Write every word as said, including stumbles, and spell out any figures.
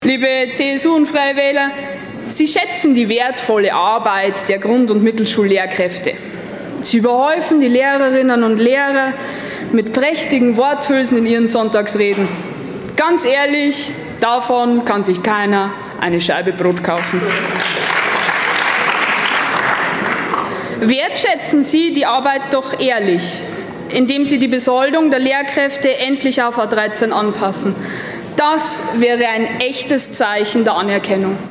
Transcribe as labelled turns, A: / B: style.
A: Liebe C S U und Freie Wähler, Sie schätzen die wertvolle Arbeit der Grund- und Mittelschullehrkräfte. Sie überhäufen die Lehrerinnen und Lehrer mit prächtigen Worthülsen in ihren Sonntagsreden. Ganz ehrlich, davon kann sich keiner eine Scheibe Brot kaufen. Wertschätzen Sie die Arbeit doch ehrlich, indem Sie die Besoldung der Lehrkräfte endlich auf A dreizehn anpassen. Das wäre ein echtes Zeichen der Anerkennung.